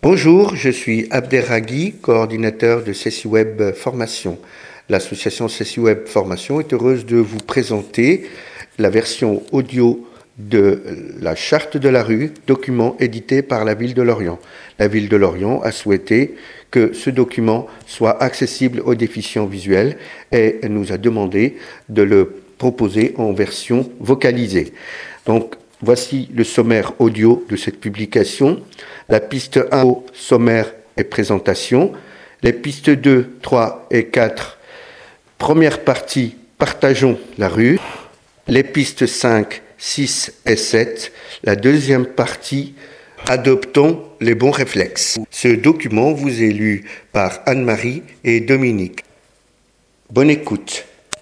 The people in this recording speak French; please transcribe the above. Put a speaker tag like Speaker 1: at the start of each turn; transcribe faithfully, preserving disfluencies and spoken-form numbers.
Speaker 1: Bonjour, je suis Abderragui, coordinateur de CECIWeb Formation. L'association CECIWeb Formation est heureuse de vous présenter la version audio de la Charte de la rue, document édité par la Ville de Lorient. La Ville de Lorient a souhaité que ce document soit accessible aux déficients visuels et nous a demandé de le proposer en version vocalisée. Donc, voici le sommaire audio de cette publication. La piste un, sommaire et présentation. Les pistes deux, trois et quatre, première partie, partageons la rue. Les pistes cinq, six et sept, la deuxième partie, adoptons les bons réflexes. Ce document vous est lu par Anne-Marie et Dominique. Bonne écoute.